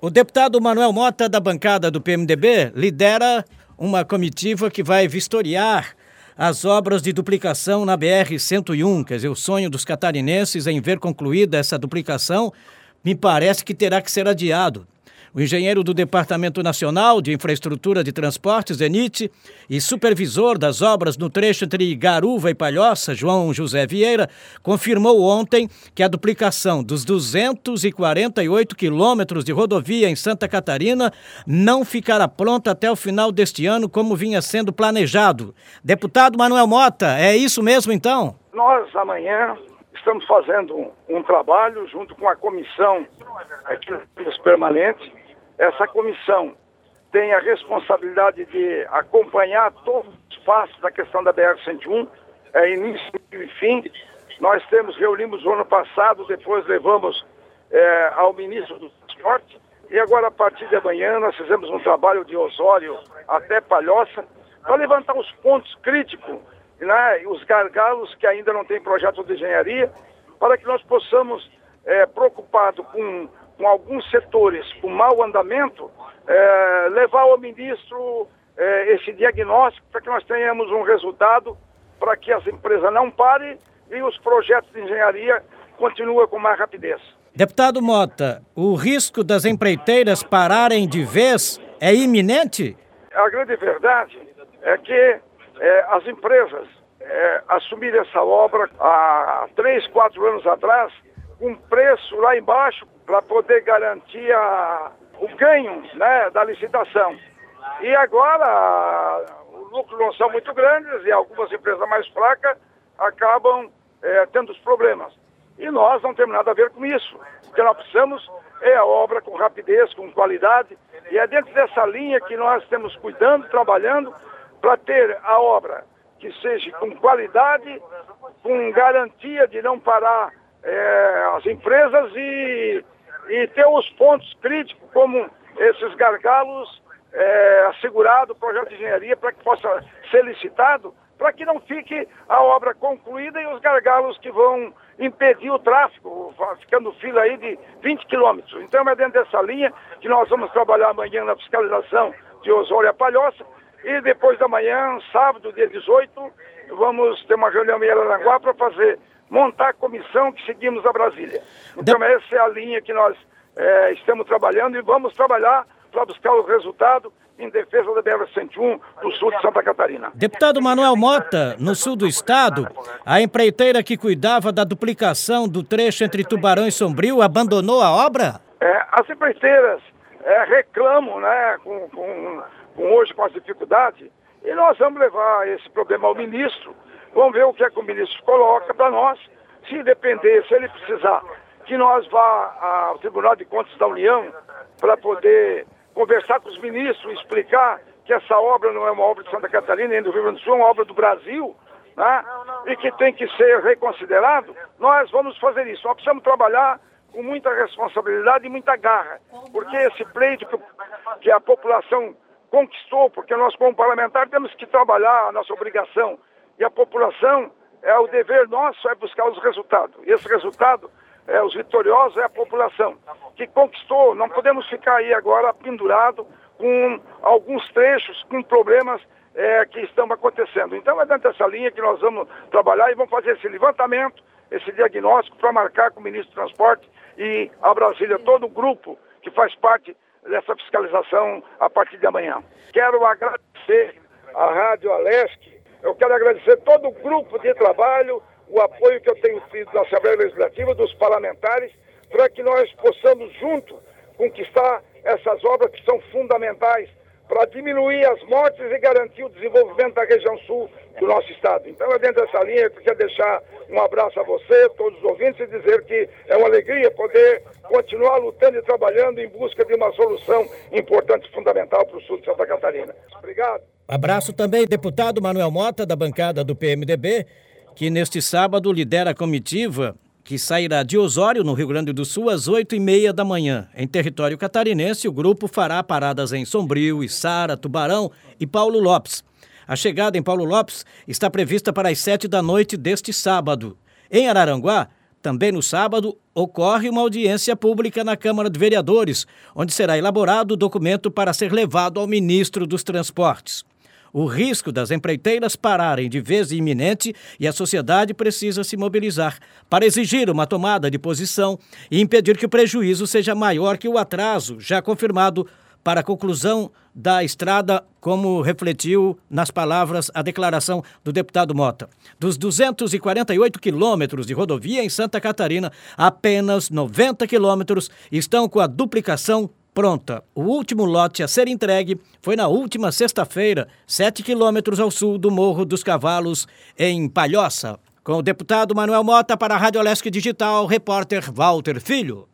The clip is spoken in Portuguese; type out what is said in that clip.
O deputado Manuel Mota, da bancada do PMDB, lidera uma comitiva que vai vistoriar as obras de duplicação na BR-101. Quer dizer, o sonho dos catarinenses em ver concluída essa duplicação me parece que terá que ser adiado. O engenheiro do Departamento Nacional de Infraestrutura de Transportes, DENIT, e supervisor das obras no trecho entre Garuva e Palhoça, João José Vieira, confirmou ontem que a duplicação dos 248 quilômetros de rodovia em Santa Catarina não ficará pronta até o final deste ano, como vinha sendo planejado. Deputado Manuel Mota, é isso mesmo então? Nós amanhã estamos fazendo um trabalho junto com a comissão aqui permanente. Essa comissão tem a responsabilidade de acompanhar todos os passos da questão da BR-101, início e fim. Nós reunimos o ano passado, depois levamos ao ministro do Transporte, e agora a partir de amanhã nós fizemos um trabalho de Osório até Palhoça, para levantar os pontos críticos, né, os gargalos que ainda não tem projeto de engenharia, para que nós possamos, preocupado com alguns setores com mau andamento, levar ao ministro esse diagnóstico para que nós tenhamos um resultado para que as empresas não parem e os projetos de engenharia continuem com mais rapidez. Deputado Mota, o risco das empreiteiras pararem de vez é iminente? A grande verdade é que as empresas assumiram essa obra há 3, 4 anos atrás, com preço lá embaixo, para poder garantir o ganho, né, da licitação. E agora os lucros não são muito grandes e algumas empresas mais fracas acabam tendo os problemas. E nós não temos nada a ver com isso. O que nós precisamos é a obra com rapidez, com qualidade, e é dentro dessa linha que nós estamos cuidando, trabalhando, para ter a obra que seja com qualidade, com garantia de não parar as empresas e ter os pontos críticos, como esses gargalos, assegurado o projeto de engenharia para que possa ser licitado, para que não fique a obra concluída e os gargalos que vão impedir o tráfego, ficando fila aí de 20 quilômetros. Então é dentro dessa linha que nós vamos trabalhar amanhã na fiscalização de Osório a Palhoça, e depois da manhã, sábado, dia 18, vamos ter uma reunião em Araranguá para montar a comissão que seguimos a Brasília. Então essa é a linha que nós estamos trabalhando e vamos trabalhar para buscar o resultado em defesa da BR-101 do sul de Santa Catarina. Deputado Manuel Mota, no sul do estado, a empreiteira que cuidava da duplicação do trecho entre Tubarão e Sombrio abandonou a obra? As empreiteiras reclamam, né, hoje com as dificuldades, e nós vamos levar esse problema ao ministro. Vamos ver o que é que o ministro coloca para nós. Se depender, se ele precisar que nós vá ao Tribunal de Contas da União para poder conversar com os ministros, explicar que essa obra não é uma obra de Santa Catarina nem do Rio Grande do Sul, é uma obra do Brasil, né? E que tem que ser reconsiderado, nós vamos fazer isso. Nós precisamos trabalhar com muita responsabilidade e muita garra, porque esse pleito que a população conquistou, porque nós como parlamentar temos que trabalhar a nossa obrigação, e a população, o dever nosso é buscar os resultados. E esse resultado, os vitoriosos, é a população que conquistou. Não podemos ficar aí agora pendurado com alguns trechos, com problemas que estão acontecendo. Então é dentro dessa linha que nós vamos trabalhar e vamos fazer esse levantamento, esse diagnóstico para marcar com o ministro do Transporte e a Brasília, todo o grupo que faz parte dessa fiscalização a partir de amanhã. Quero agradecer à Rádio Alesc. Eu quero agradecer todo o grupo de trabalho, o apoio que eu tenho tido da Assembleia Legislativa, dos parlamentares, para que nós possamos, juntos, conquistar essas obras que são fundamentais para diminuir as mortes e garantir o desenvolvimento da região sul do nosso estado. Então, é dentro dessa linha que eu quero deixar um abraço a você, todos os ouvintes, e dizer que é uma alegria poder continuar lutando e trabalhando em busca de uma solução importante e fundamental para o sul de Santa Catarina. Obrigado. Abraço também, deputado Manuel Mota, da bancada do PMDB, que neste sábado lidera a comitiva que sairá de Osório, no Rio Grande do Sul, às 8h30 da manhã. Em território catarinense, o grupo fará paradas em Sombrio, Içara, Tubarão e Paulo Lopes. A chegada em Paulo Lopes está prevista para as 7 da noite deste sábado. Em Araranguá, Também no sábado, ocorre uma audiência pública na Câmara de Vereadores, onde será elaborado o documento para ser levado ao ministro dos Transportes. O risco das empreiteiras pararem de vez iminente e a sociedade precisa se mobilizar para exigir uma tomada de posição e impedir que o prejuízo seja maior que o atraso já confirmado para a conclusão da estrada, como refletiu nas palavras a declaração do deputado Mota. Dos 248 quilômetros de rodovia em Santa Catarina, apenas 90 quilômetros estão com a duplicação pronta. O último lote a ser entregue foi na última sexta-feira, 7 quilômetros ao sul do Morro dos Cavalos, em Palhoça. Com o deputado Manuel Mota para a Rádio Alesc Digital, repórter Walter Filho.